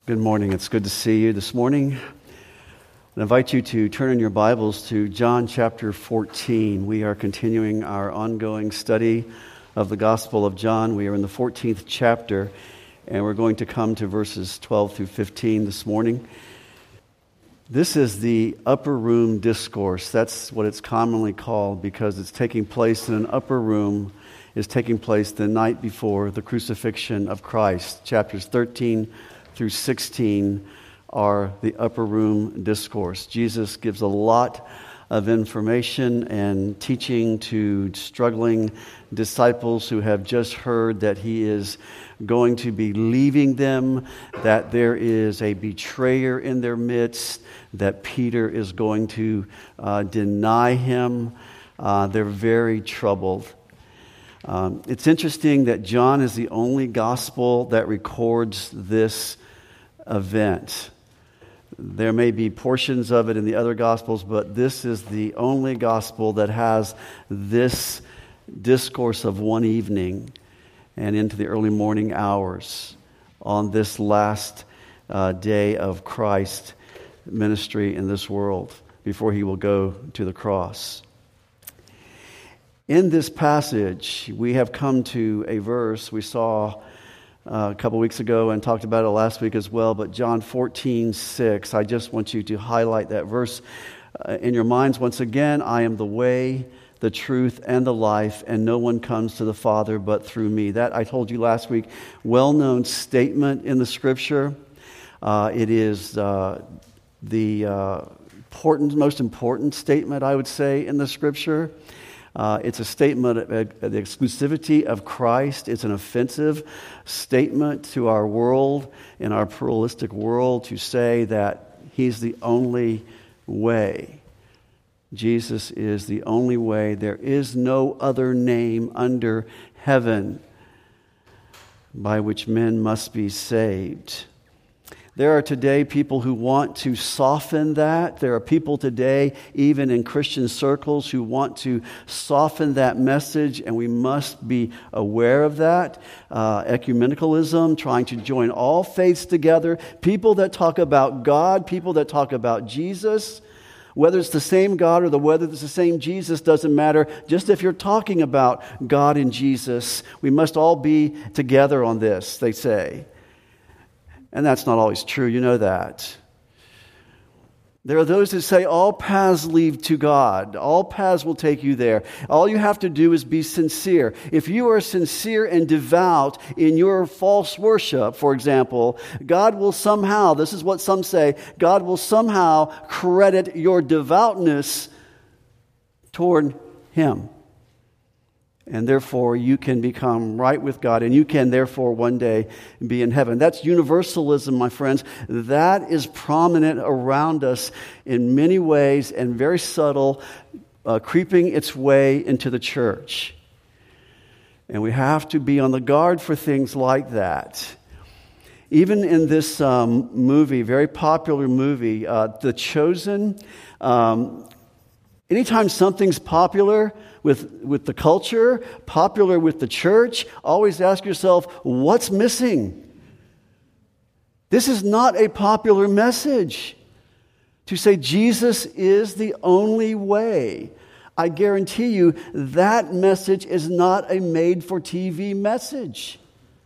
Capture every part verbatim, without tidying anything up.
Good morning. It's good to see you this morning. I invite you to turn in your Bibles to John chapter fourteen. We are continuing our ongoing study of the Gospel of John. We are in the fourteenth chapter, and we're going to come to verses twelve through fifteen this morning. This is the upper room discourse. That's what it's commonly called because it's taking place in an upper room. It's taking place the night before the crucifixion of Christ. Chapters thirteen through sixteen are the upper room discourse. Jesus gives a lot of information and teaching to struggling disciples who have just heard that he is going to be leaving them, that there is a betrayer in their midst, that Peter is going to uh, deny him. Uh, they're very troubled. Um, it's interesting that John is the only gospel that records this event. There may be portions of it in the other Gospels, but this is the only Gospel that has this discourse of one evening and into the early morning hours on this last uh, day of Christ's ministry in this world before he will go to the cross. In this passage, we have come to a verse we saw Uh, a couple weeks ago and talked about it last week as well, but John fourteen six, I just want you to highlight that verse uh, in your minds once again. I am the way, the truth, and the life, and no one comes to the Father but through me. That, I told you last week, well-known statement in the Scripture. Uh, it is uh, the uh, important, most important statement, I would say, in the Scripture. Uh, it's a statement of, of the exclusivity of Christ. It's an offensive statement to our world, in our pluralistic world, to say that he's the only way. Jesus is the only way. There is no other name under heaven by which men must be saved. There are today people who want to soften that. There are people today, even in Christian circles, who want to soften that message, and we must be aware of that. Uh, ecumenicalism, trying to join all faiths together. People that talk about God, people that talk about Jesus. Whether it's the same God or the, whether it's the same Jesus doesn't matter. Just if you're talking about God and Jesus, we must all be together on this, they say. And that's not always true, you know that. There are those that say all paths lead to God. All paths will take you there. All you have to do is be sincere. If you are sincere and devout in your false worship, for example, God will somehow, this is what some say, God will somehow credit your devoutness toward Him. And therefore, you can become right with God, and you can therefore one day be in heaven. That's universalism, my friends. That is prominent around us in many ways and very subtle, uh, creeping its way into the church. And we have to be on the guard for things like that. Even in this um, movie, very popular movie, uh, The Chosen, um, anytime something's popular with, with the culture, popular with the church, always ask yourself, what's missing? This is not a popular message. To say Jesus is the only way. I guarantee you that message is not a made-for-T V message.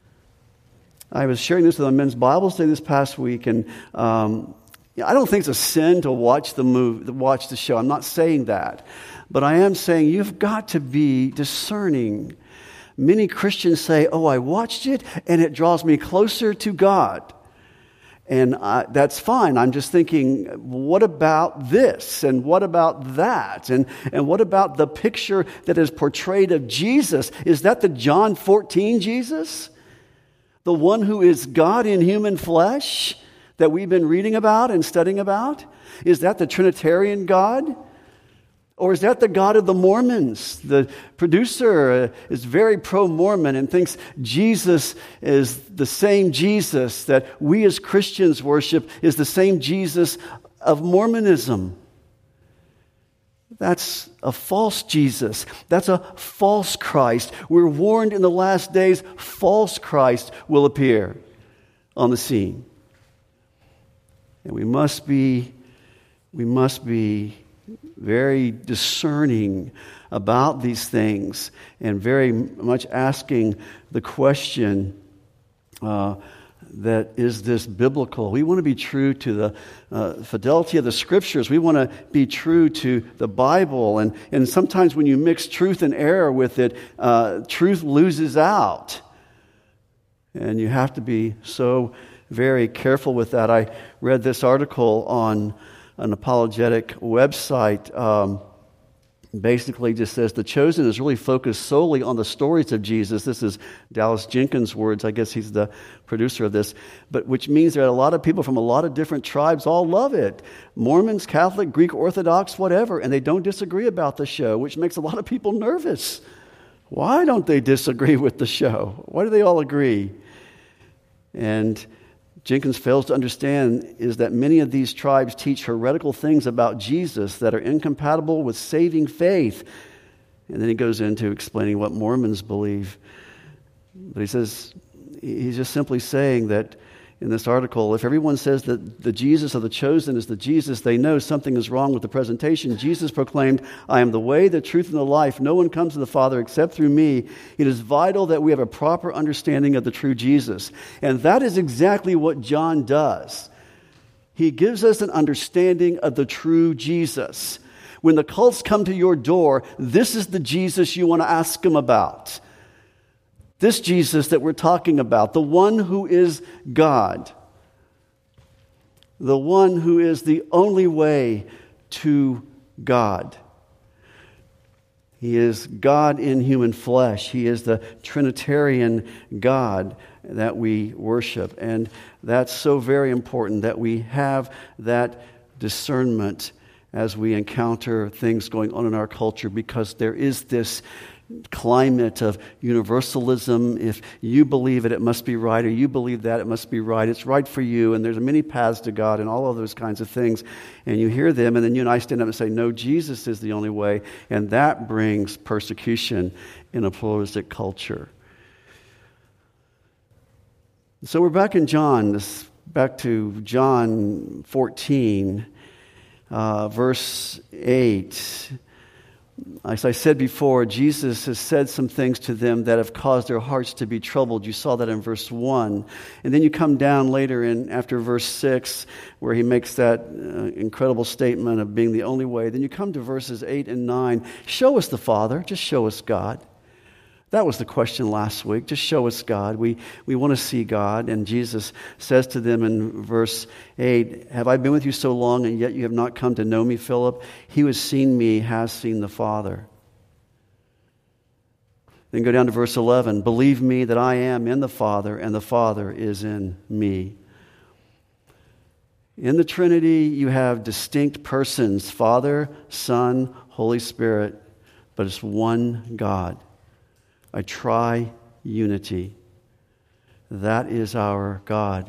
I was sharing this with a men's Bible study this past week, and um, I don't think it's a sin to watch the movie, to watch the show. I'm not saying that. But I am saying you've got to be discerning. Many Christians say, oh, I watched it and it draws me closer to God. And I, that's fine. I'm just thinking, what about this? And what about that? And, and what about the picture that is portrayed of Jesus? Is that the John fourteen Jesus? The one who is God in human flesh that we've been reading about and studying about? Is that the Trinitarian God? Or is that the God of the Mormons? The producer is very pro-Mormon and thinks Jesus is the same Jesus that we as Christians worship, is the same Jesus of Mormonism. That's a false Jesus. That's a false Christ. We're warned in the last days, false Christ will appear on the scene. And we must be, we must be very discerning about these things and very much asking the question, uh, that is this biblical? We want to be true to the uh, fidelity of the Scriptures. We want to be true to the Bible. And, and sometimes when you mix truth and error with it, uh, truth loses out. And you have to be so very careful with that. I read this article on an apologetic website. Um, basically just says The Chosen is really focused solely on the stories of Jesus. This is Dallas Jenkins' words. I guess he's the producer of this. But which means that a lot of people from a lot of different tribes all love it. Mormons, Catholic, Greek Orthodox, whatever. And they don't disagree about the show, which makes a lot of people nervous. Why don't they disagree with the show? Why do they all agree? And Jenkins fails to understand is that many of these tribes teach heretical things about Jesus that are incompatible with saving faith. And then he goes into explaining what Mormons believe. But he says, he's just simply saying that in this article, if everyone says that the Jesus of the chosen is the Jesus they know, something is wrong with the presentation. Jesus proclaimed, I am the way, the truth, and the life. No one comes to the Father except through me. It is vital that we have a proper understanding of the true Jesus. And that is exactly what John does. He gives us an understanding of the true Jesus. When the cults come to your door, this is the Jesus you want to ask them about. This Jesus that we're talking about, the one who is God, the one who is the only way to God. He is God in human flesh. He is the Trinitarian God that we worship. And that's so very important that we have that discernment as we encounter things going on in our culture, because there is this climate of universalism. If you believe it, it must be right, or you believe that, it must be right. It's right for you, and there's many paths to God and all of those kinds of things. And you hear them, and then you and I stand up and say, no, Jesus is the only way, and that brings persecution in a pluralistic culture. So we're back in John, this back to John fourteen, uh, verse eight. As I said before, Jesus has said some things to them that have caused their hearts to be troubled. You saw that in verse one. And then you come down later in after verse six, where he makes that uh, incredible statement of being the only way. Then you come to verses eight and nine. Show us the Father. Just show us God. That was the question last week. Just show us God. We we want to see God. And Jesus says to them in verse eight, have I been with you so long, and yet you have not come to know me, Philip? He who has seen me has seen the Father. Then go down to verse eleven. Believe me that I am in the Father, and the Father is in me. In the Trinity, you have distinct persons, Father, Son, Holy Spirit, but it's one God. A tri-unity. That is our God.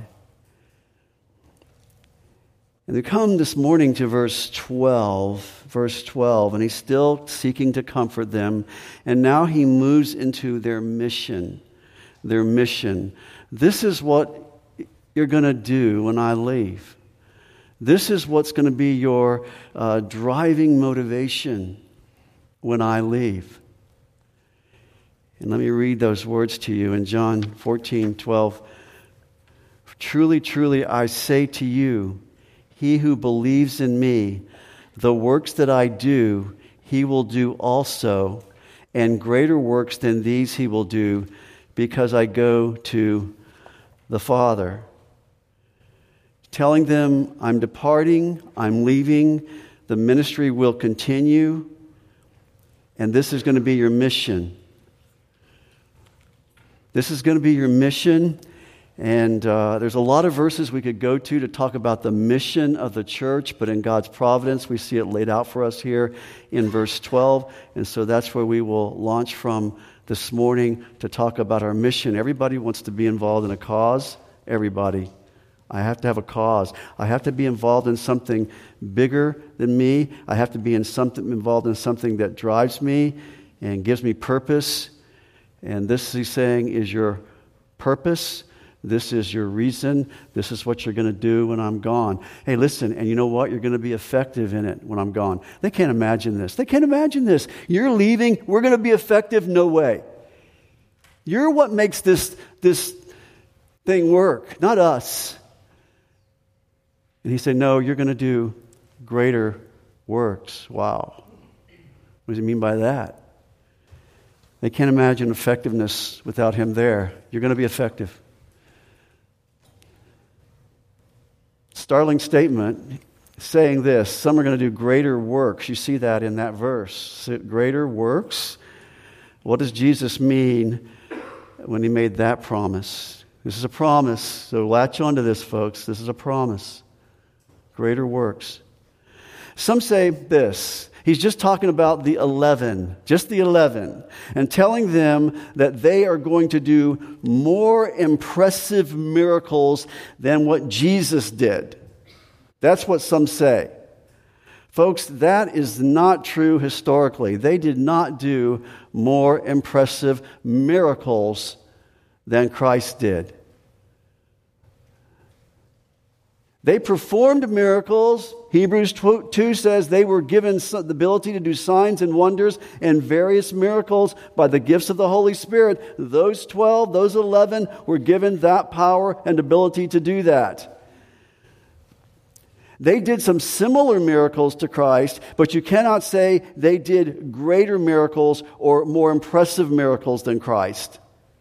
And we come this morning to verse twelve, verse twelve, and he's still seeking to comfort them. And now he moves into their mission. Their mission. This is what you're going to do when I leave. This is what's going to be your uh, driving motivation when I leave. And let me read those words to you in John fourteen twelve. Truly, truly, I say to you, he who believes in me, the works that I do, he will do also, and greater works than these he will do, because I go to the Father. Telling them, I'm departing, I'm leaving, the ministry will continue, and this is going to be your mission. This is going to be your mission, and uh, there's a lot of verses we could go to to talk about the mission of the church, but in God's providence, we see it laid out for us here in verse twelve, and so that's where we will launch from this morning to talk about our mission. Everybody wants to be involved in a cause. Everybody. I have to have a cause. I have to be involved in something bigger than me. I have to be in something involved in something that drives me and gives me purpose. And this, he's saying, is your purpose. This is your reason. This is what you're going to do when I'm gone. Hey, listen, and you know what? You're going to be effective in it when I'm gone. They can't imagine this. They can't imagine this. You're leaving. We're going to be effective? No way. You're what makes this, this thing work, not us. And he said, no, you're going to do greater works. Wow. What does he mean by that? They can't imagine effectiveness without him there. You're going to be effective. Startling statement saying this. Some are going to do greater works. You see that in that verse. Greater works. What does Jesus mean when he made that promise? This is a promise. So latch onto this, folks. This is a promise. Greater works. Some say this. He's just talking about the eleven, just the eleven, and telling them that they are going to do more impressive miracles than what Jesus did. That's what some say. Folks, that is not true historically. They did not do more impressive miracles than Christ did. They performed miracles. Hebrews two says they were given the ability to do signs and wonders and various miracles by the gifts of the Holy Spirit. Those twelve, those eleven were given that power and ability to do that. They did some similar miracles to Christ, but you cannot say they did greater miracles or more impressive miracles than Christ.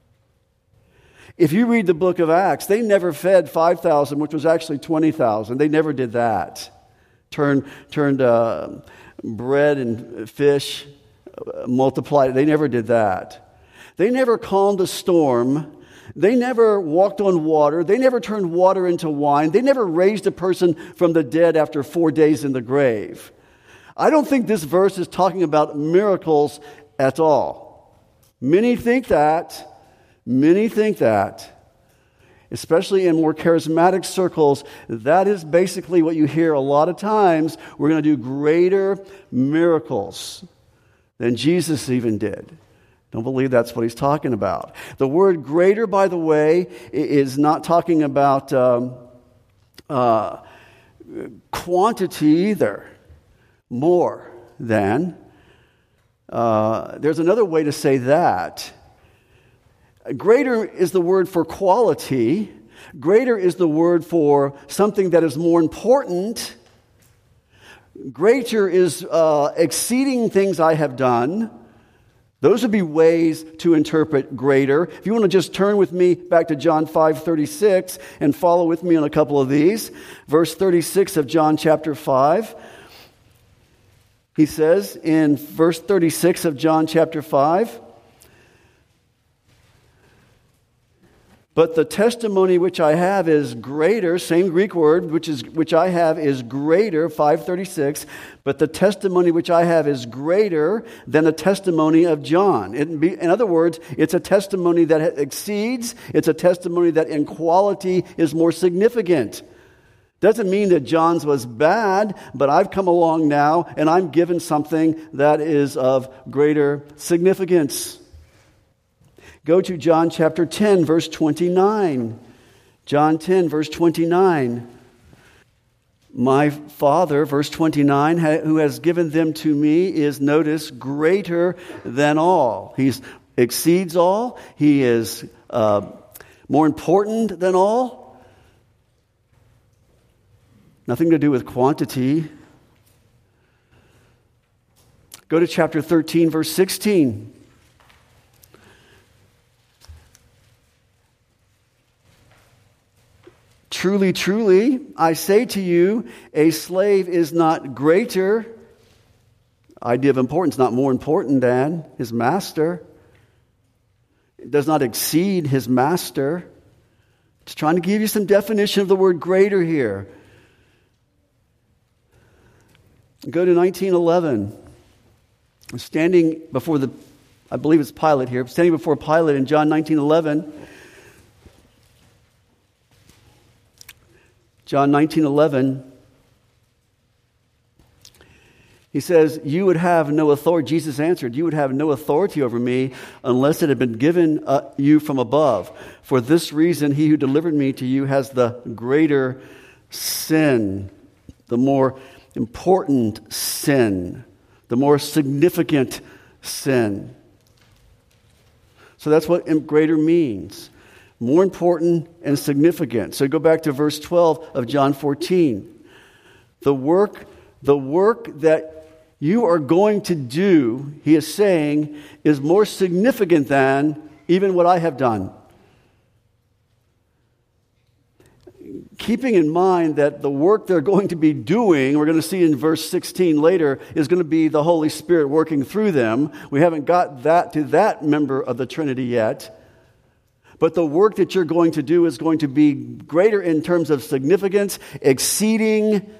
If you read the book of Acts, they never fed five thousand, which was actually twenty thousand. They never did that. Turned, turned uh, bread and fish, uh, multiplied. They never did that. They never calmed a storm. They never walked on water. They never turned water into wine. They never raised a person from the dead after four days in the grave. I don't think this verse is talking about miracles at all. Many think that. Many think that, especially in more charismatic circles. That is basically what you hear a lot of times. We're going to do greater miracles than Jesus even did. Don't believe that's what he's talking about. The word greater, by the way, is not talking about um, uh, quantity either. More than. Uh, there's another way to say that. Greater is the word for quality. Greater is the word for something that is more important. Greater is uh, exceeding things I have done. Those would be ways to interpret greater. If you want to just turn with me back to John five thirty-six and follow with me on a couple of these. Verse thirty-six of John chapter five. He says in verse thirty-six of John chapter five, but the testimony which I have is greater, same Greek word, which is which I have is greater, five thirty-six, but the testimony which I have is greater than the testimony of John. It be, in other words, it's a testimony that exceeds, it's a testimony that in quality is more significant. Doesn't mean that John's was bad, but I've come along now and I'm given something that is of greater significance. Go to John chapter ten, verse twenty-nine. John ten, verse twenty-nine. My Father, verse twenty-nine, who has given them to me is, notice, greater than all. He exceeds all. He is uh, more important than all. Nothing to do with quantity. Go to chapter thirteen, verse sixteen. Truly, truly, I say to you, a slave is not greater. Idea of importance, not more important than his master. It does not exceed his master. Just trying to give you some definition of the word greater here. Go to nineteen eleven. Standing before the, I believe it's Pilate here, standing before Pilate in John nineteen eleven. John nineteen eleven. He says, you would have no authority. Jesus answered, you would have no authority over me unless it had been given uh, you from above. For this reason, he who delivered me to you has the greater sin, the more important sin, the more significant sin. So that's what greater means. More important and significant. So go back to verse twelve of John fourteen. The work, the work that you are going to do, he is saying, is more significant than even what I have done. Keeping in mind that the work they're going to be doing, we're going to see in verse sixteen later, is going to be the Holy Spirit working through them. We haven't got that to that member of the Trinity yet. But the work that you're going to do is going to be greater in terms of significance, exceeding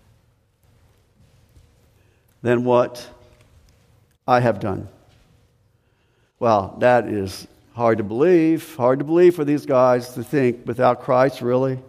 than what I have done. Well, that is hard to believe. Hard to believe for these guys to think without Christ, really.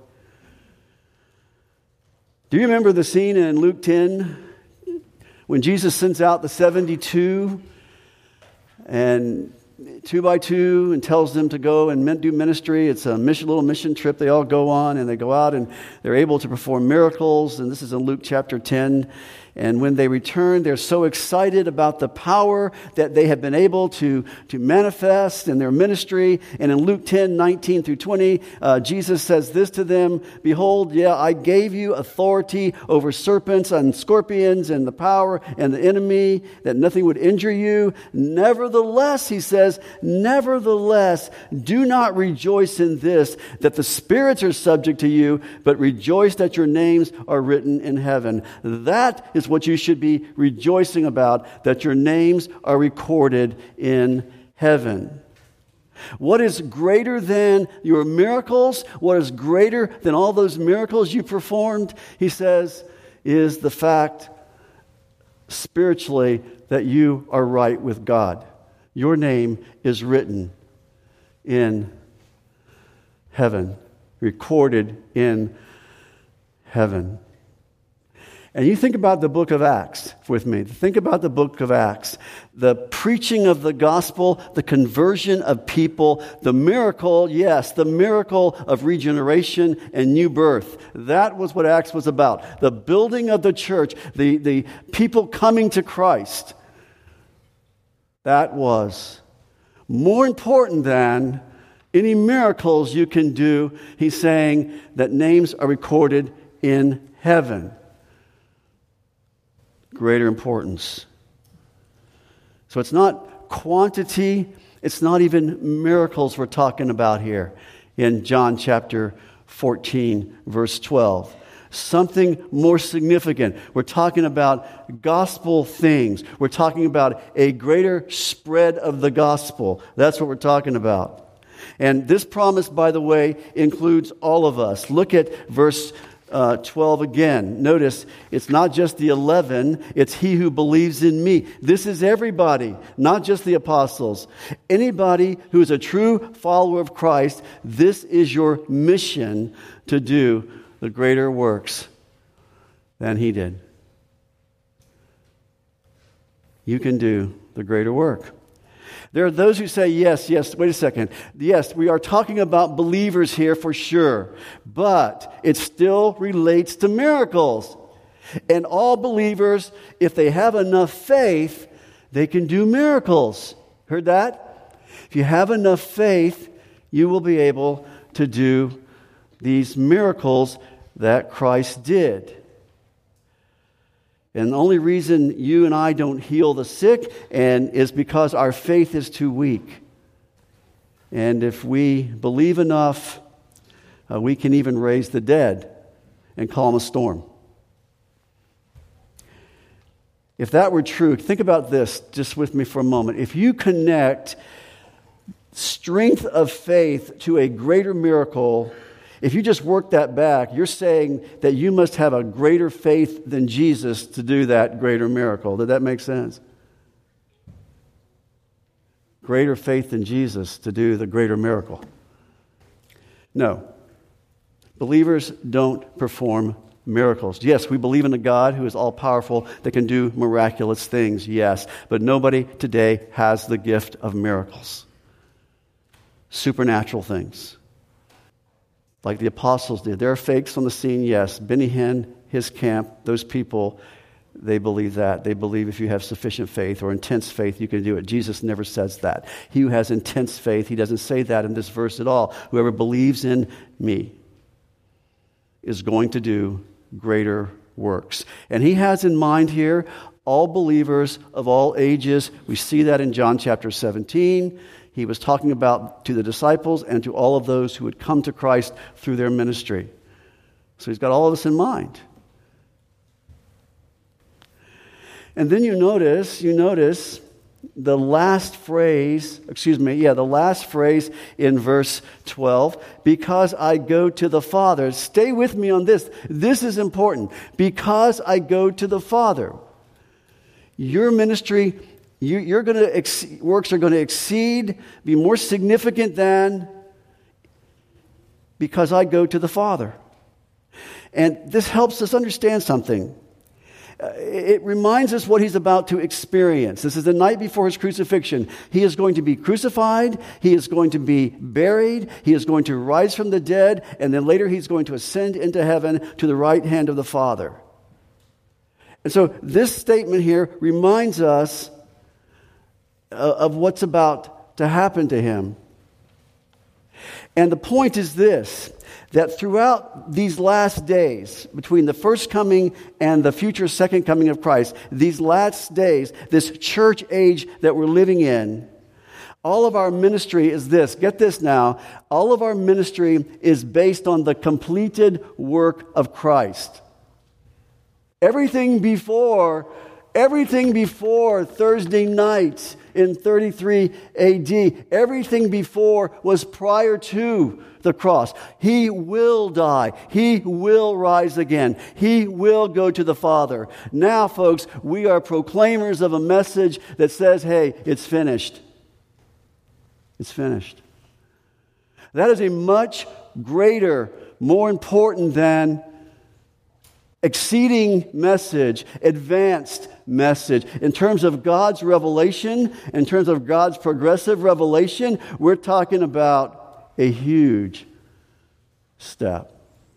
Do you remember the scene in Luke ten when Jesus sends out the seventy-two and two by two and tells them to go and do ministry? It's a mission, little mission trip they all go on, and they go out and they're able to perform miracles. And this is in Luke chapter ten. And when they return, they're so excited about the power that they have been able to, to manifest in their ministry. And in Luke ten, nineteen through twenty, uh, Jesus says this to them, behold, yeah, I gave you authority over serpents and scorpions and the power and the enemy, that nothing would injure you. Nevertheless, he says, nevertheless, do not rejoice in this, that the spirits are subject to you, but rejoice that your names are written in heaven. That is what you should be rejoicing about, that your names are recorded in heaven. What is greater than your miracles? What is greater than all those miracles you performed? He says, is the fact spiritually that you are right with God. Your name is written in heaven, recorded in heaven. And you think about the book of Acts with me. Think about the book of Acts. The preaching of the gospel, the conversion of people, the miracle, yes, the miracle of regeneration and new birth. That was what Acts was about. The building of the church, the, the people coming to Christ. That was more important than any miracles you can do. He's saying that names are recorded in heaven. Greater importance. So it's not quantity, it's not even miracles we're talking about here in John chapter fourteen, verse twelve. Something more significant. We're talking about gospel things. We're talking about a greater spread of the gospel. That's what we're talking about. And this promise, by the way, includes all of us. Look at verse Uh, twelve again. Notice, it's not just the eleven, it's he who believes in me. This is everybody, not just the apostles. Anybody who is a true follower of Christ, this is your mission to do the greater works than he did. You can do the greater work. There are those who say, yes, yes, wait a second. Yes, we are talking about believers here for sure, but it still relates to miracles. And all believers, if they have enough faith, they can do miracles. Heard that? If you have enough faith, you will be able to do these miracles that Christ did. And the only reason you and I don't heal the sick and is because our faith is too weak. And if we believe enough, uh, we can even raise the dead and calm a storm. If that were true, think about this just with me for a moment. If you connect strength of faith to a greater miracle, if you just work that back, you're saying that you must have a greater faith than Jesus to do that greater miracle. Did that make sense? Greater faith than Jesus to do the greater miracle. No. Believers don't perform miracles. Yes, we believe in a God who is all-powerful that can do miraculous things, yes. But nobody today has the gift of miracles. Supernatural things. Like the apostles did. There are fakes on the scene, yes. Benny Hinn, his camp, those people, they believe that. They believe if you have sufficient faith or intense faith, you can do it. Jesus never says that. He who has intense faith, he doesn't say that in this verse at all. Whoever believes in me is going to do greater works. And he has in mind here all believers of all ages. We see that in John chapter seventeen. He was talking about to the disciples and to all of those who would come to Christ through their ministry. So he's got all of us in mind. And then you notice, you notice the last phrase, excuse me, yeah, the last phrase in verse twelve, because I go to the Father. Stay with me on this. This is important. Because I go to the Father. Your ministry, you, you're going to ex- works are going to exceed, be more significant than because I go to the Father. And this helps us understand something. It reminds us what he's about to experience. This is the night before his crucifixion. He is going to be crucified. He is going to be buried. He is going to rise from the dead. And then later he's going to ascend into heaven to the right hand of the Father. And so this statement here reminds us of what's about to happen to him. And the point is this, that throughout these last days, between the first coming and the future second coming of Christ, these last days, this church age that we're living in, all of our ministry is this. Get this now. All of our ministry is based on the completed work of Christ. Everything before, everything before Thursday night in thirty-three A D, everything before was prior to the cross. He will die. He will rise again. He will go to the Father. Now, folks, we are proclaimers of a message that says, hey, it's finished. It's finished. That is a much greater, more important than exceeding message, advanced message. In terms of God's revelation, in terms of God's progressive revelation, we're talking about a huge step.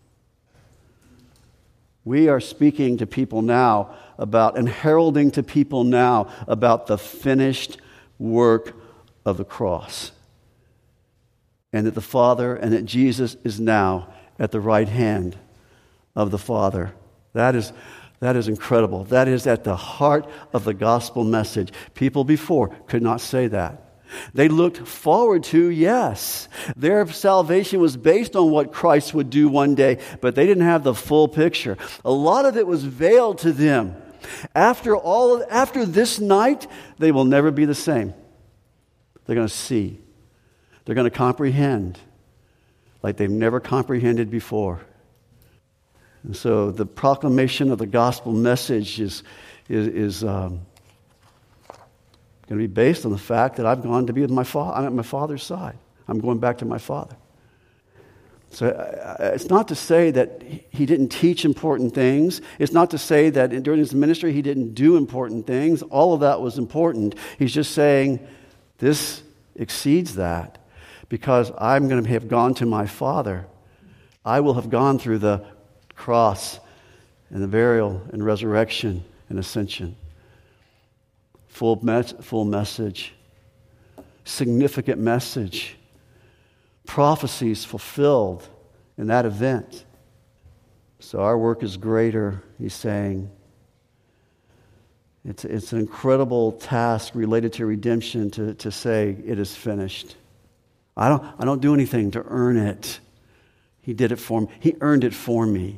We are speaking to people now about and heralding to people now about the finished work of the cross. And that the Father and that Jesus is now at the right hand of the Father. That is, that is incredible. That is at the heart of the gospel message. People before could not say that. They looked forward to, yes. Their salvation was based on what Christ would do one day, but they didn't have the full picture. A lot of it was veiled to them. After all, of, after this night, they will never be the same. They're going to see. They're going to comprehend like they've never comprehended before. And so the proclamation of the gospel message is, is, is um, going to be based on the fact that I've gone to be with my father. I'm at my Father's side. I'm going back to my Father. So uh, it's not to say that he didn't teach important things. It's not to say that during his ministry he didn't do important things. All of that was important. He's just saying this exceeds that because I'm going to have gone to my Father. I will have gone through the cross and the burial and resurrection and ascension. Full, mes- full message. Significant message. Prophecies fulfilled in that event. So our work is greater, he's saying. It's, it's an incredible task related to redemption to, to say it is finished. I don't, I don't do anything to earn it. He did it for me. He earned it for me.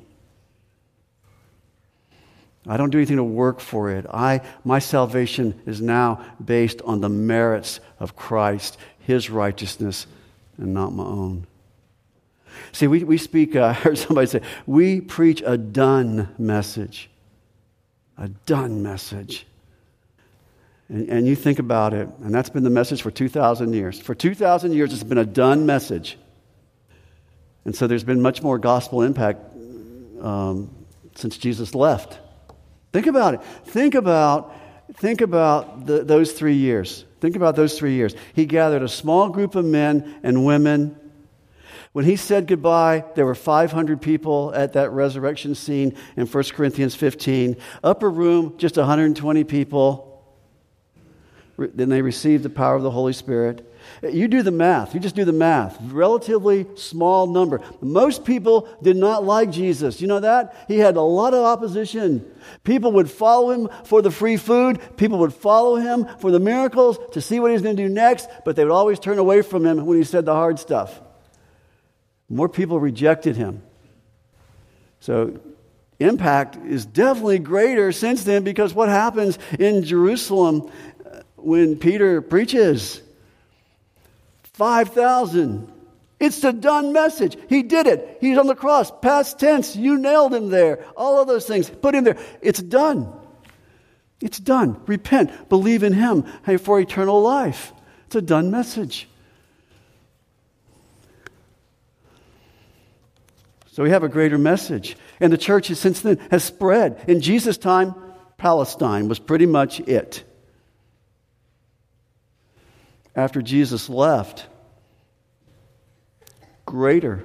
I don't do anything to work for it. I, my salvation is now based on the merits of Christ, his righteousness, and not my own. See, we, we speak, uh, I heard somebody say, we preach a done message. A done message. And, and you think about it, and that's been the message for two thousand years. For two thousand years, it's been a done message. And so there's been much more gospel impact um, since Jesus left. Think about it. Think about, think about the, those three years. Think about those three years. He gathered a small group of men and women. When he said goodbye, there were five hundred people at that resurrection scene in First Corinthians fifteen. Upper room, just one hundred twenty people. Then they received the power of the Holy Spirit. You do the math. You just do the math. Relatively small number. Most people did not like Jesus. You know that? He had a lot of opposition. People would follow him for the free food. People would follow him for the miracles to see what he was going to do next, but they would always turn away from him when he said the hard stuff. More people rejected him. So impact is definitely greater since then, because what happens in Jerusalem when Peter preaches? five thousand. It's the done message. He did it. He's on the cross. Past tense. You nailed him there. All of those things. Put him there. It's done. It's done. Repent. Believe in him for eternal life. It's a done message. So we have a greater message. And the church has since then has spread. In Jesus' time, Palestine was pretty much it. After Jesus left, greater,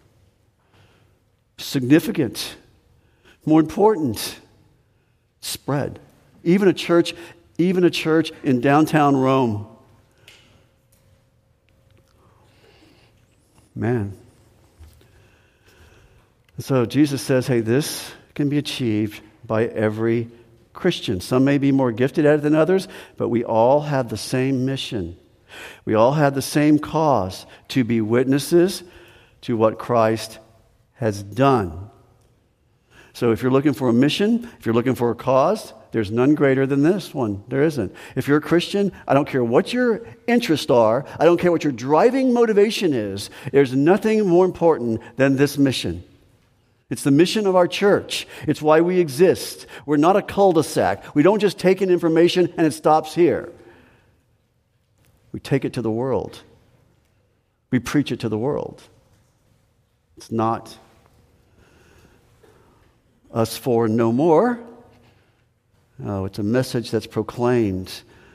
significant, more important, spread. Even a church, even a church in downtown Rome. Man. So Jesus says, hey, this can be achieved by every Christian. Some may be more gifted at it than others, but we all have the same mission. We all have the same cause, to be witnesses to what Christ has done. So if you're looking for a mission, if you're looking for a cause, there's none greater than this one. There isn't. If you're a Christian, I don't care what your interests are. I don't care what your driving motivation is. There's nothing more important than this mission. It's the mission of our church. It's why we exist. We're not a cul-de-sac. We don't just take in information and it stops here. We take it to the world. We preach it to the world. It's not us for no more. No, it's a message that's proclaimed.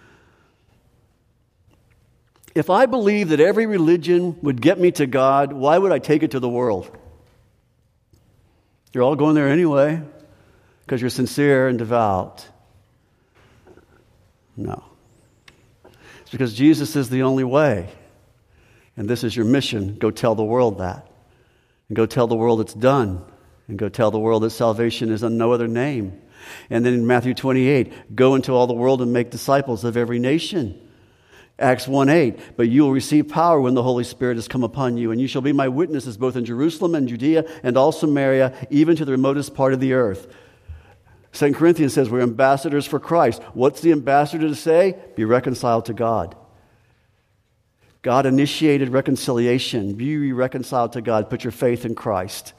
If I believe that every religion would get me to God, why would I take it to the world? You're all going there anyway because you're sincere and devout. No. It's because Jesus is the only way. And this is your mission. Go tell the world that. And go tell the world it's done. And go tell the world that salvation is on no other name. And then in Matthew twenty-eight, go into all the world and make disciples of every nation. Acts one eight, but you will receive power when the Holy Spirit has come upon you, and you shall be my witnesses both in Jerusalem and Judea and all Samaria, even to the remotest part of the earth. Second Corinthians says we're ambassadors for Christ. What's the ambassador to say? Be reconciled to God. God initiated reconciliation. Be reconciled to God. Put your faith in Christ.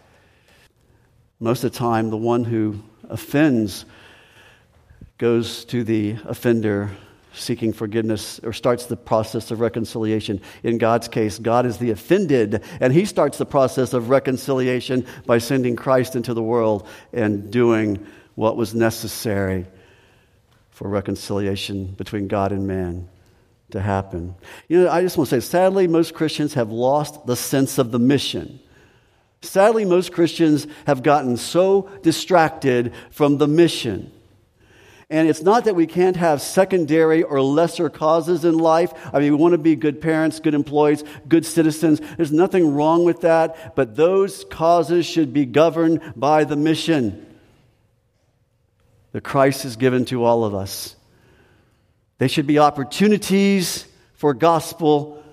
Most of the time, the one who offends goes to the offender seeking forgiveness, or starts the process of reconciliation. In God's case, God is the offended, and he starts the process of reconciliation by sending Christ into the world and doing what was necessary for reconciliation between God and man to happen. You know, I just want to say, sadly, most Christians have lost the sense of the mission. Sadly, most Christians have gotten so distracted from the mission. And it's not that we can't have secondary or lesser causes in life. I mean, we want to be good parents, good employees, good citizens. There's nothing wrong with that. But those causes should be governed by the mission that Christ has given to all of us. They should be opportunities for gospel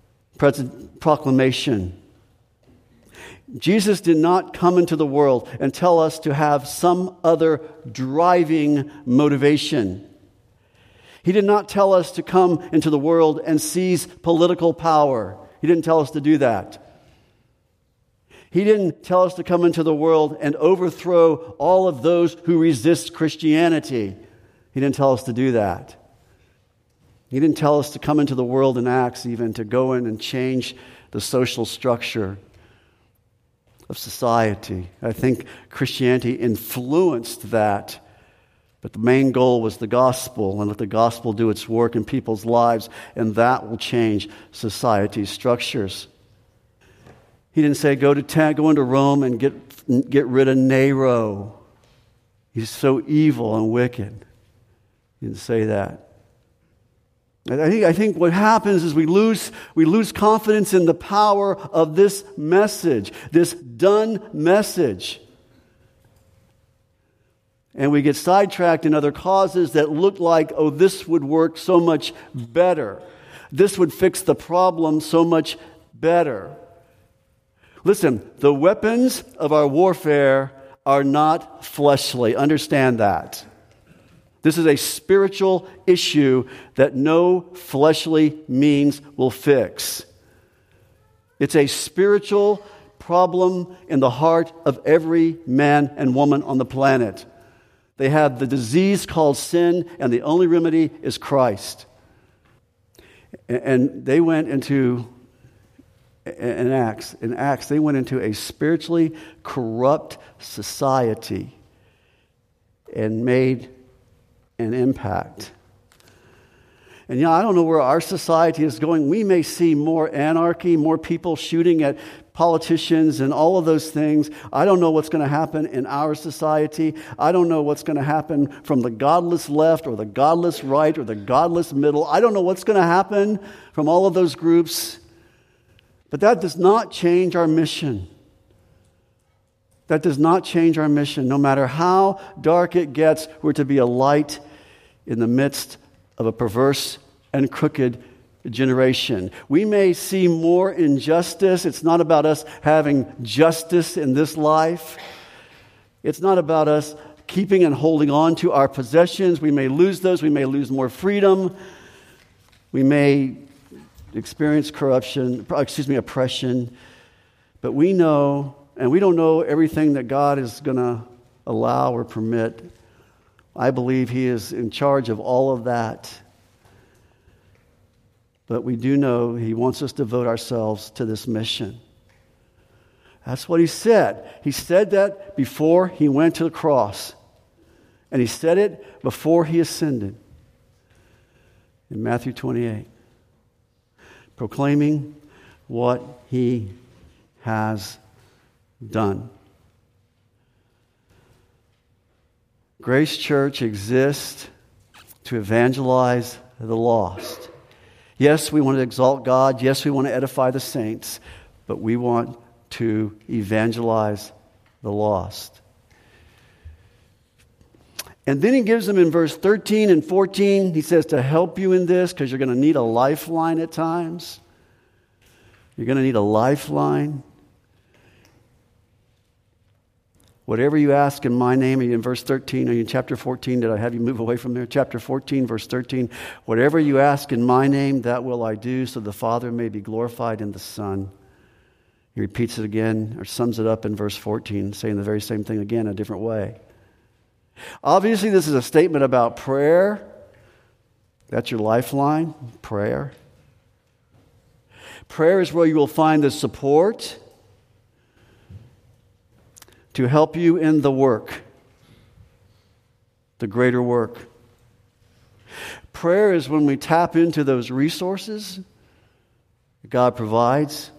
proclamation. Jesus did not come into the world and tell us to have some other driving motivation. He did not tell us to come into the world and seize political power. He didn't tell us to do that. He didn't tell us to come into the world and overthrow all of those who resist Christianity. He didn't tell us to do that. He didn't tell us to come into the world in Acts even to go in and change the social structure. of society. I think Christianity influenced that. But the main goal was the gospel, and let the gospel do its work in people's lives, and that will change society's structures. He didn't say, go to ta- go into Rome and get, get rid of Nero. He's so evil and wicked. He didn't say that. I think, I think what happens is we lose, we lose confidence in the power of this message, this done message. And we get sidetracked in other causes that look like, oh, this would work so much better. This would fix the problem so much better. Listen, the weapons of our warfare are not fleshly. Understand that. This is a spiritual issue that no fleshly means will fix. It's a spiritual problem in the heart of every man and woman on the planet. They have the disease called sin, and the only remedy is Christ. And they went into, in Acts, in Acts, they went into a spiritually corrupt society and made an impact. And you know, I don't know where our society is going. We may see more anarchy, more people shooting at politicians and all of those things. I don't know what's going to happen in our society. I don't know what's going to happen from the godless left or the godless right or the godless middle. I don't know what's going to happen from all of those groups. But that does not change our mission. That does not change our mission. No matter how dark it gets, we're to be a light in the midst of a perverse and crooked generation. We may see more injustice. It's not about us having justice in this life. It's not about us keeping and holding on to our possessions. We may lose those. We may lose more freedom. We may experience corruption, excuse me, oppression. But we know, and we don't know everything that God is going to allow or permit. I believe He is in charge of all of that. But we do know He wants us to devote ourselves to this mission. That's what He said. He said that before He went to the cross. And He said it before He ascended. In Matthew twenty-eight. Proclaiming what He has done. Grace Church exists to evangelize the lost. Yes, we want to exalt God. Yes, we want to edify the saints. But we want to evangelize the lost. And then he gives them in verse thirteen and fourteen, he says to help you in this, because you're going to need a lifeline at times. You're going to need a lifeline. Whatever you ask in my name, are you in verse thirteen? Are you in chapter fourteen? Did I have you move away from there? Chapter fourteen, verse thirteen. Whatever you ask in my name, that will I do, so the Father may be glorified in the Son. He repeats it again, or sums it up in verse fourteen, saying the very same thing again a different way. Obviously, this is a statement about prayer. That's your lifeline, prayer. Prayer is where you will find the support to help you in the work, the greater work. Prayer is when we tap into those resources that God provides.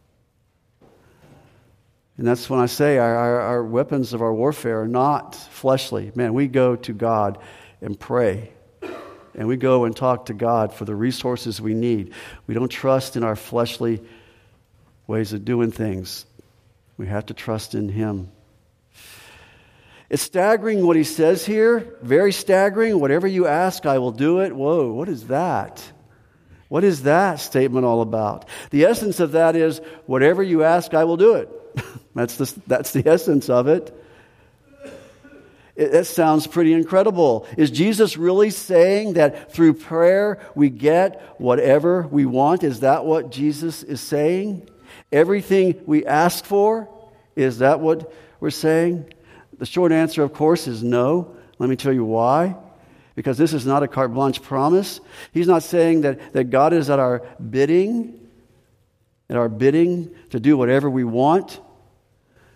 And that's when I say our, our, our weapons of our warfare are not fleshly. Man, we go to God and pray. And we go and talk to God for the resources we need. We don't trust in our fleshly ways of doing things. We have to trust in Him. It's staggering what he says here. Very staggering. Whatever you ask, I will do it. Whoa, what is that? What is that statement all about? The essence of that is, whatever you ask, I will do it. That's the, that's the essence of it. It, it sounds pretty incredible. Is Jesus really saying that through prayer we get whatever we want? Is that what Jesus is saying? Everything we ask for? Is that what we're saying? The short answer, of course, is no. Let me tell you why. Because this is not a carte blanche promise. He's not saying that, that God is at our bidding, at our bidding to do whatever we want.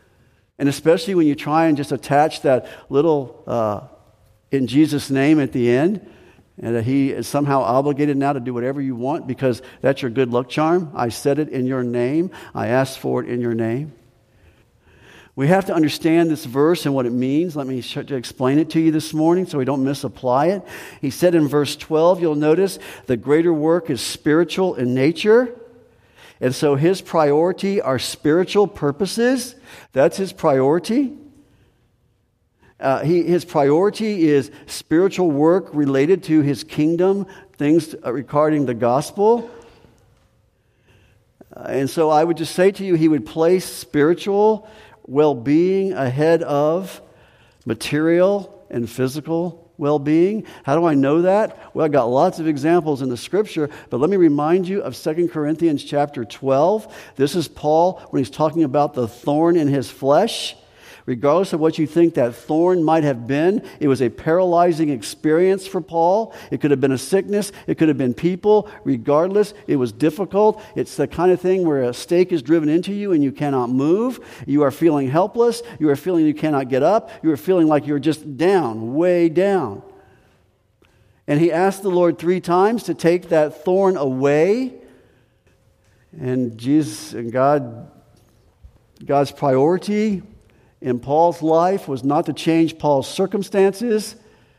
And especially when you try and just attach that little uh, in Jesus' name at the end, and that he is somehow obligated now to do whatever you want because that's your good luck charm. I said it in your name. I asked for it in your name. We have to understand this verse and what it means. Let me sh- to explain it to you this morning so we don't misapply it. He said in verse twelve, you'll notice, the greater work is spiritual in nature. And so his priority are spiritual purposes. That's his priority. Uh, he, his priority is spiritual work related to his kingdom, things regarding the gospel. Uh, and so I would just say to you, he would place spiritual well-being ahead of material and physical well-being. How do I know that? Well, I got lots of examples in the scripture, but let me remind you of Second Corinthians chapter twelve. This is Paul when he's talking about the thorn in his flesh. Regardless of what you think that thorn might have been, it was a paralyzing experience for Paul. It could have been a sickness. It could have been people. Regardless, it was difficult. It's the kind of thing where a stake is driven into you and you cannot move. You are feeling helpless. You are feeling you cannot get up. You are feeling like you're just down, way down. And he asked the Lord three times to take that thorn away. And Jesus and God, God's priority in Paul's life was not to change Paul's circumstances.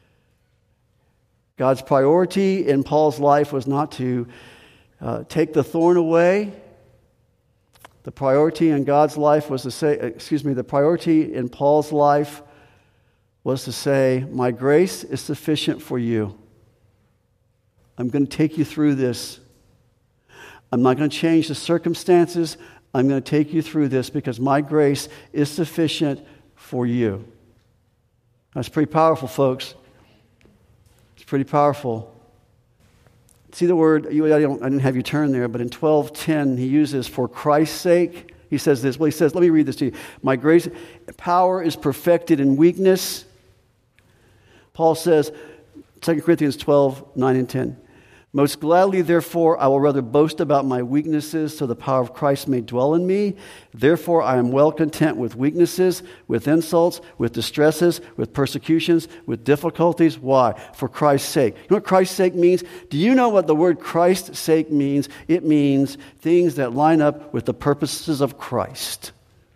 God's priority in Paul's life was not to uh, take the thorn away. The priority in God's life was to say, excuse me, the priority in Paul's life was to say, my grace is sufficient for you. I'm going to take you through this. I'm not going to change the circumstances. I'm going to take you through this because my grace is sufficient for you. That's pretty powerful, folks. It's pretty powerful. See the word, you, I, don't, I didn't have you turn there, but in twelve ten he uses for Christ's sake. He says this. Well, he says, let me read this to you. My grace, power is perfected in weakness. Paul says, Second Corinthians twelve, nine and ten. Most gladly, therefore, I will rather boast about my weaknesses so the power of Christ may dwell in me. Therefore, I am well content with weaknesses, with insults, with distresses, with persecutions, with difficulties. Why? For Christ's sake. You know what Christ's sake means? Do you know what the word Christ's sake means? It means things that line up with the purposes of Christ.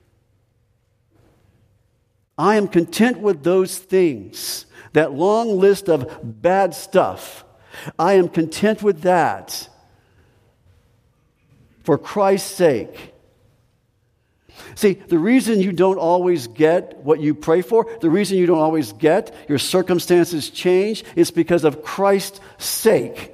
I am content with those things, that long list of bad stuff. I am content with that for Christ's sake. See, the reason you don't always get what you pray for, the reason you don't always get your circumstances change, is because of Christ's sake.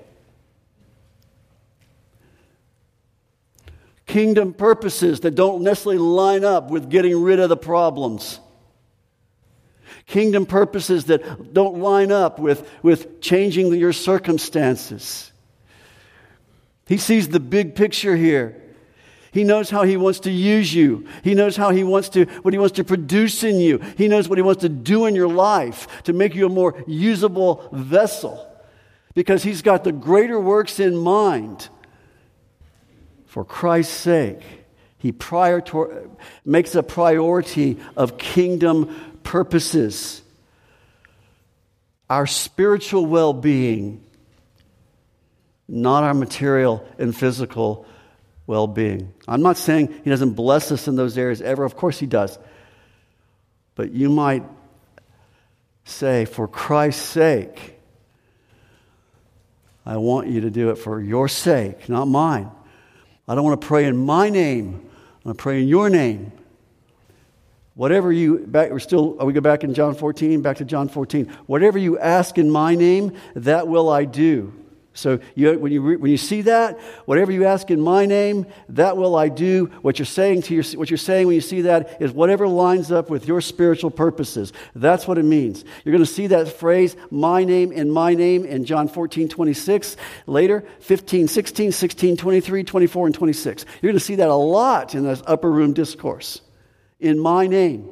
Kingdom purposes that don't necessarily line up with getting rid of the problems. Kingdom purposes that don't line up with, with changing your circumstances. He sees the big picture here. He knows how he wants to use you. He knows how he wants to, what he wants to produce in you. He knows what he wants to do in your life to make you a more usable vessel. Because he's got the greater works in mind. For Christ's sake, he prior to, makes a priority of kingdom purposes. Our spiritual well-being, not our material and physical well-being. I'm not saying he doesn't bless us in those areas ever. Of course he does. But you might say, for Christ's sake, I want you to do it for your sake, not mine. I don't want to pray in my name. I want to pray in your name. Whatever you, back, we're still, we go back in John fourteen, back to John fourteen. Whatever you ask in my name, that will I do. So you, when you when you see that, whatever you ask in my name, that will I do. What you're saying to your, what you're saying when you see that is whatever lines up with your spiritual purposes. That's what it means. You're going to see that phrase, my name and my name, in John fourteen, twenty-six. Later, fifteen, sixteen, sixteen, twenty-three, twenty-four, and twenty-six. You're going to see that a lot in this upper room discourse. In my name.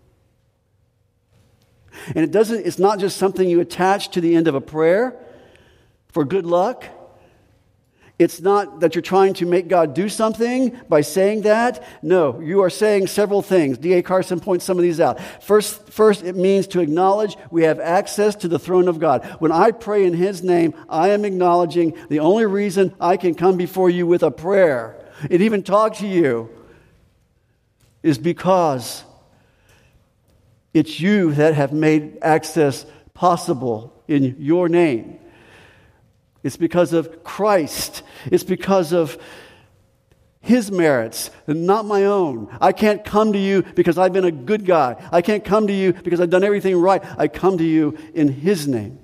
And it doesn't, it's not just something you attach to the end of a prayer for good luck. It's not that you're trying to make God do something by saying that. No, you are saying several things. D A Carson points some of these out. First, first, it means to acknowledge we have access to the throne of God. When I pray in His name, I am acknowledging the only reason I can come before you with a prayer and even talk to you is because it's you that have made access possible in your name. It's because of Christ. It's because of His merits and not my own. I can't come to you because I've been a good guy. I can't come to you because I've done everything right. I come to you in His name.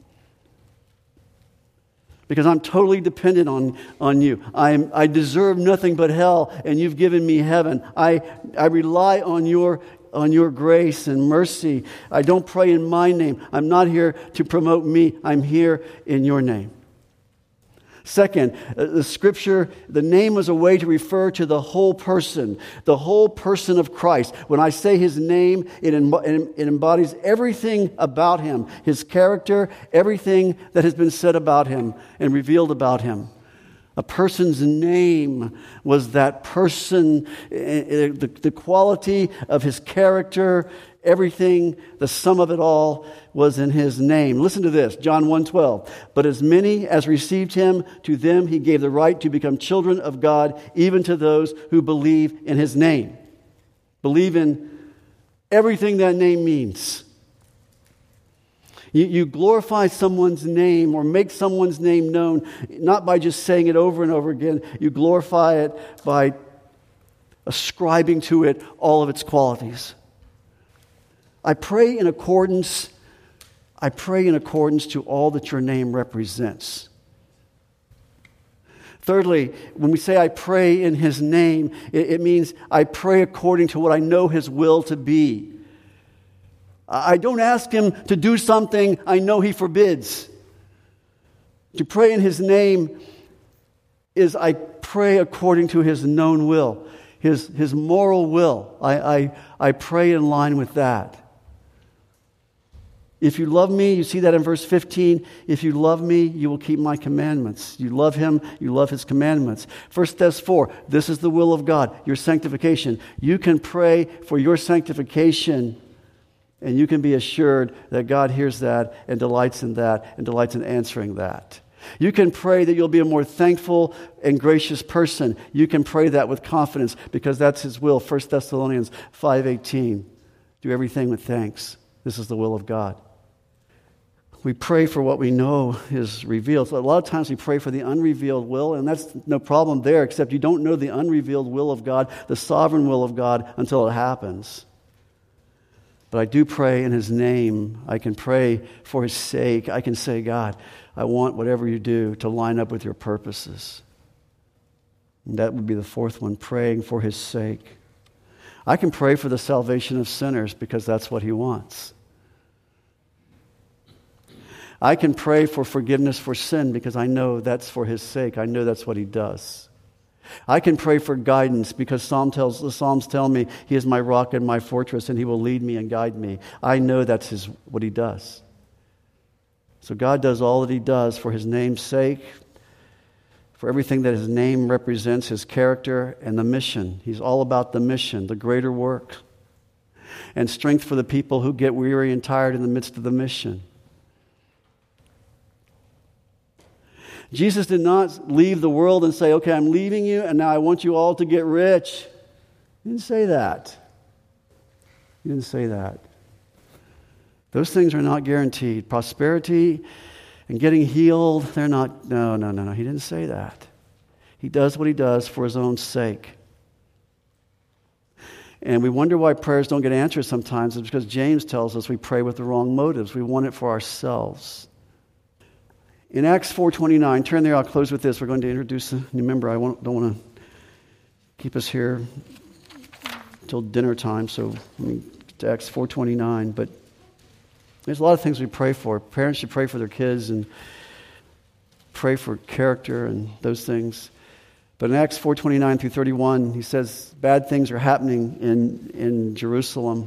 Because I'm totally dependent on, on you. I'm, I deserve nothing but hell, and you've given me heaven. I, I rely on your on your grace and mercy. I don't pray in my name. I'm not here to promote me. I'm here in your name. Second, the scripture, the name was a way to refer to the whole person, the whole person of Christ. When I say His name, it, it embodies everything about Him, His character, everything that has been said about Him and revealed about Him. A person's name was that person, the, the quality of his character, everything, the sum of it all was in His name. Listen to this, John one twelve. But as many as received Him, to them He gave the right to become children of God, even to those who believe in His name. Believe in everything that name means. You, you glorify someone's name or make someone's name known, not by just saying it over and over again. You glorify it by ascribing to it all of its qualities. I pray in accordance, I pray in accordance to all that your name represents. Thirdly, when we say I pray in His name, it, it means I pray according to what I know His will to be. I don't ask Him to do something I know He forbids. To pray in His name is I pray according to His known will, His, his moral will. I, I, I pray in line with that. If you love me, you see that in verse fifteen, if you love me, you will keep my commandments. You love Him, you love His commandments. First Thessalonians four, this is the will of God, your sanctification. You can pray for your sanctification, and you can be assured that God hears that and delights in that and delights in answering that. You can pray that you'll be a more thankful and gracious person. You can pray that with confidence because that's His will. First Thessalonians five eighteen, do everything with thanks. This is the will of God. We pray for what we know is revealed. So a lot of times we pray for the unrevealed will, and that's no problem there, except you don't know the unrevealed will of God, the sovereign will of God, until it happens. But I do pray in His name. I can pray for His sake. I can say, God, I want whatever you do to line up with your purposes. And that would be the fourth one, praying for His sake. I can pray for the salvation of sinners because that's what He wants. I can pray for forgiveness for sin because I know that's for His sake. I know that's what He does. I can pray for guidance because Psalm tells, the Psalms tell me He is my rock and my fortress and He will lead me and guide me. I know that's his, what He does. So God does all that He does for His name's sake, for everything that His name represents, His character, and the mission. He's all about the mission, the greater work, and strength for the people who get weary and tired in the midst of the mission. Jesus did not leave the world and say, okay, I'm leaving you, and now I want you all to get rich. He didn't say that. He didn't say that. Those things are not guaranteed. Prosperity and getting healed, they're not, no, no, no, no. He didn't say that. He does what He does for His own sake. And we wonder why prayers don't get answered sometimes. It's because James tells us we pray with the wrong motives. We want it for ourselves. In Acts four twenty-nine, turn there, I'll close with this. We're going to introduce a new member. I don't want to keep us here until dinner time, so let me get to Acts four twenty-nine. But there's a lot of things we pray for. Parents should pray for their kids and pray for character and those things. But in Acts four twenty-nine through thirty-one, he says bad things are happening in, in Jerusalem.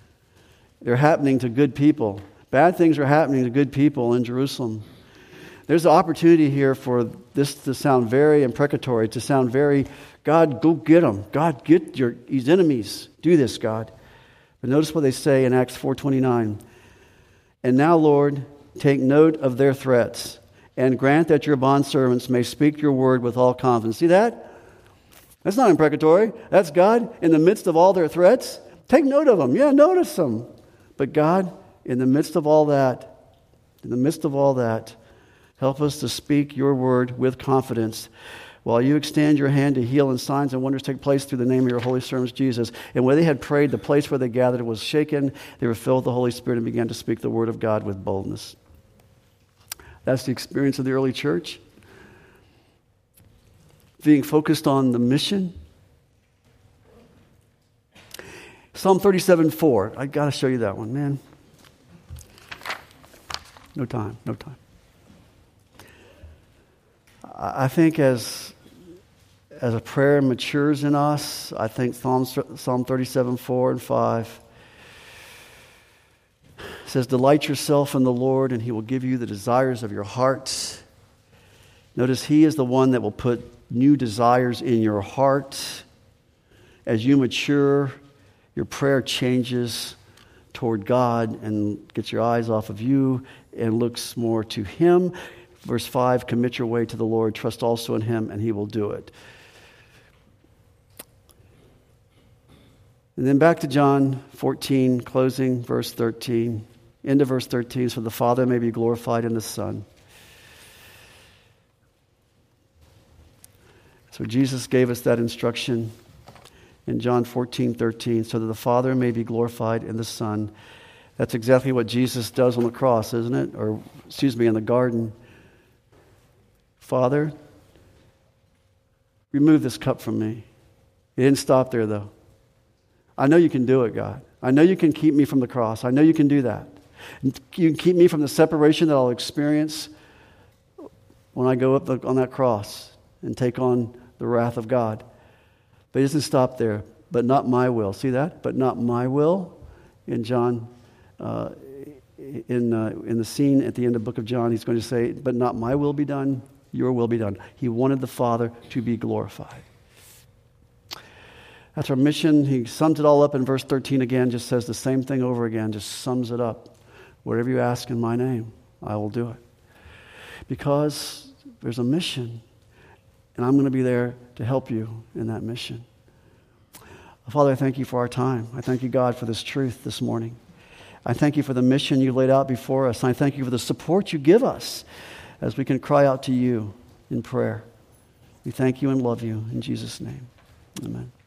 They're happening to good people. Bad things are happening to good people in Jerusalem. There's an opportunity here for this to sound very imprecatory, to sound very, God, go get them. God, get your these enemies. Do this, God. But notice what they say in Acts four twenty-nine. And now, Lord, take note of their threats and grant that your bondservants may speak your word with all confidence. See that? That's not imprecatory. That's God in the midst of all their threats. Take note of them. Yeah, notice them. But God, in the midst of all that, in the midst of all that, help us to speak your word with confidence while you extend your hand to heal and signs and wonders take place through the name of your holy servant Jesus. And when they had prayed, the place where they gathered was shaken. They were filled with the Holy Spirit and began to speak the word of God with boldness. That's the experience of the early church. Being focused on the mission. Psalm thirty-seven four. I got to show you that one, man. No time, no time. I think as as a prayer matures in us, I think Psalm, Psalm thirty-seven four and five says, delight yourself in the Lord and he will give you the desires of your heart. Notice he is the one that will put new desires in your heart. As you mature, your prayer changes toward God and gets your eyes off of you and looks more to him. Verse five, commit your way to the Lord, trust also in him, and he will do it. And then back to John fourteen, closing verse thirteen. Into verse thirteen, so the Father may be glorified in the Son. So Jesus gave us that instruction in John fourteen thirteen, so that the Father may be glorified in the Son. That's exactly what Jesus does on the cross, isn't it? Or, excuse me, in the garden. Father, remove this cup from me. He didn't stop there, though. I know you can do it, God. I know you can keep me from the cross. I know you can do that. You can keep me from the separation that I'll experience when I go up the, on that cross and take on the wrath of God. But he doesn't stop there. But not my will. See that? But not my will. In John, uh, in uh, in the scene at the end of the book of John, he's going to say, but not my will be done, your will be done. He wanted the Father to be glorified. That's our mission. He sums it all up in verse thirteen again, just says the same thing over again, just sums it up. Whatever you ask in my name, I will do it. Because there's a mission, and I'm going to be there to help you in that mission. Father, I thank you for our time. I thank you, God, for this truth this morning. I thank you for the mission you laid out before us. And I thank you for the support you give us as we can cry out to you in prayer. We thank you and love you in Jesus' name. Amen.